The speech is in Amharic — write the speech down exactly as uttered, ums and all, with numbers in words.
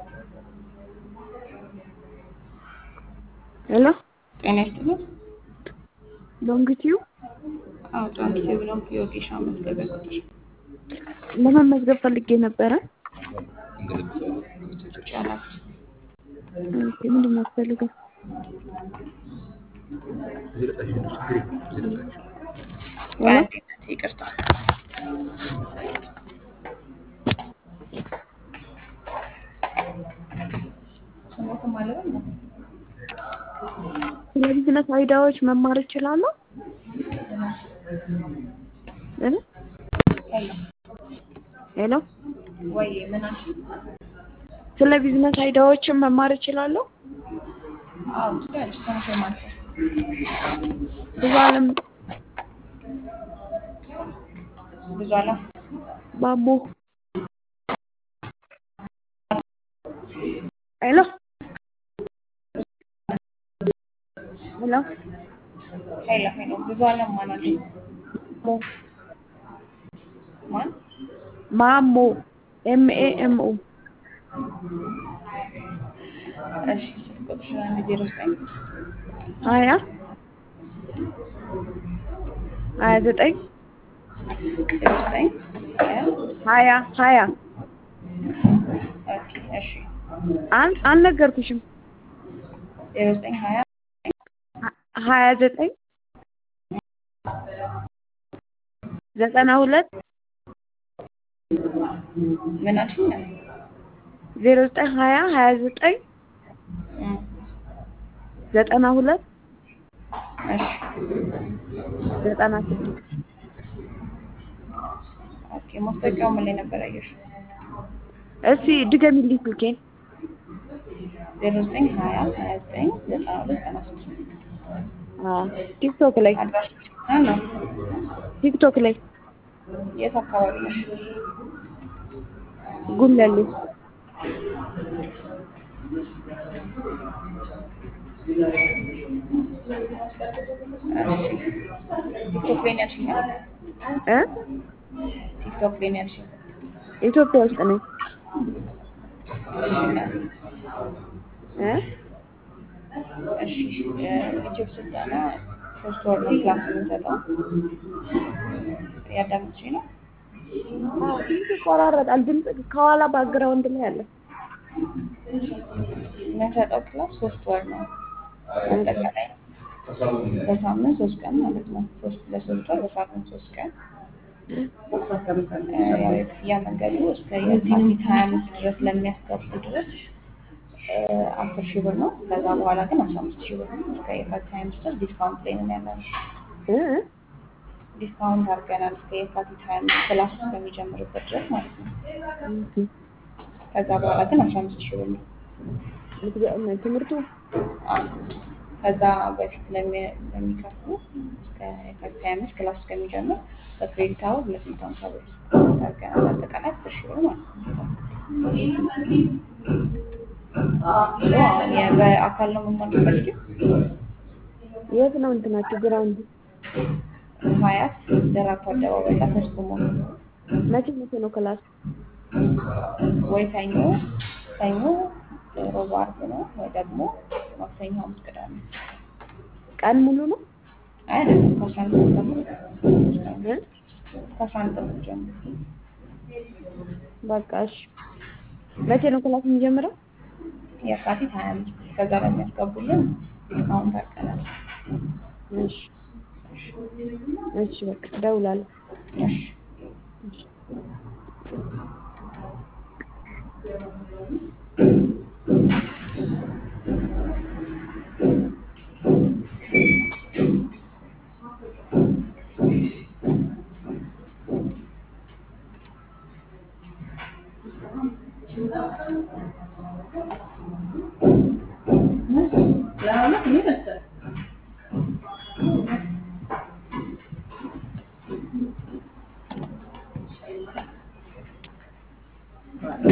ሄሎ ጤና ይስጥልኝ። ዶንግቲው አዎ ዶንግቲው ብለው የወጌሻ መዝገቢያ ቁጥር ለመመዝገብ ፈልጌ ነበረ። ይቻላል። ኦኬ ምንድን ነው የሚያስፈልገው? ሄሎ በአንድነት ይቅርታ። ስሞቱ ማለት ነው። ስለ ቢዝነስ አይዲያዎች መማር እችላለሁ? እ ሄሎ ሄሎ ወይ ምን አልሽ? ስለ ቢዝነስ አይዲያዎችን መማር እችላለሁ? አዎ ትችያለሽ። ስምሽ ማን ነው? ብዙ አለም ብዙ አለም ባቦ። ሄሎ ሄሎ ሄሎ ሄሎ ብዙ አለም ማን አለ? ሞ ማን? ማሞ ኤም ኤ ኤም ኦ። እሺ ስልክ ቁጥርሽን አንድ ዜሮ ዘጠኝ ሀያ ሀያ ዘጠኝ ዜሮ ዘጠኝ ሀያ ሀያ ሀያ ኦኬ እሺ አል አልነገርኩሽም። ዜሮ ዘጠኝ ሀያ ሀያ ዘጠኝ ዘጠና ሁለት ምን አልሽኝ? ዜሮ ዘጠኝ ሀያ ሀያ ዘጠኝ እም ዘጠና ሁለት እሺ ዘጠና ስድስት ኦኬ ማስታወቂያው ምን ላይ ነበር ያየሽው? እስኪ ድገሚልኝ ስልኬን። ዜሮ ዘጠኝ ሀያ ሀያ ዘጠኝ ዘጠና ሁለት ዘጠና ስድስት አዎ ቲክቶክ ላይ አድራሻሽ ነው? ቲክቶክ ላይ የት አካባቢ ነሽ? ጉለሌ። እሺ ቲክቶክ ላይ ነው ያልሽኝ? እ ቲክቶክ ላይ ነው ያልሽኝ? ኢትዮጵያ ውስጥ ነኝ። እ እሺ ዩቲዩብ ስልጠና ሶስት ወር ነው ክላስ የምንሰጠው። ያዳመጥሽኝ ነው? አዎ ድምፅ ይቆራረጣል። ድምፅ ከኋላ ባክግራውንድ ላይ አለ። የምንሰጠው ክላስ ሶስት ወር ነው። አጠቃላይ በሳምንት ሶስት ቀን ማለት ነው። ሶስት ለሶስት ወር በሳምንት ሶስት ቀን። ያው የክፍያ መንገዱ እስከ የካቲት ሀያ አምስት ድረስ ለሚያስገቡ ድረስ አስር ሺህ ብር ነው። ከዛ በኋላ ግን አስራ አምስት ሺህ ብር ነው። እስከ የካቲት ሀያ አምስት ድረስ ዲስካውንት ላይ ነን ያለነው። እ ዲስካውንት አድርገናል እስከ የካቲት ሀያ አምስት ክላስ እስከሚጀምርበት ድረስ ማለት ነው። ከዛ በኋላ ግን አስራ አምስት ሺህ ብር ነው። ትምህርቱ አዎ ከዛ በፊት ለሚከፍሉ እስከ የካቲት ሀያ አምስት ክላስ እስከሚጀምር በክሬዲት አወር ሁለት መቶ ሃምሳ ብር አድርገናል። አጠቃላይ አስር ሺህ ብር ማለት ነው። በአካል ነው የምንማርበት። የት ነው እንትናችሁ ግራውንድ? ሀያት ደራርቱ አደባባይ ላይ ፈርስት ሞል። መቼ መቼ ነው ክላስ? ወይ ሰኞ ሰኞ ሮብ ዓርብ ነው ወይ ደግሞ ማክሰኞ ሐሙስ ቅዳሜ። ቀን ሙሉ ነው? አይ አይደለም ከአስራ አንድ ሰዓት ጀምሮ እ ከአስራ አንድ ሰዓት ጀምሮ። በቃ እሺ። መቼ ነው ክላስ የሚጀምረው? የካቲት ሀያ አምስት ከዛ ለሚያስገቡልን ዲስካውንት አድርገናል። እሺ እሺ በቃ እደውላለሁ። እሺ እሺ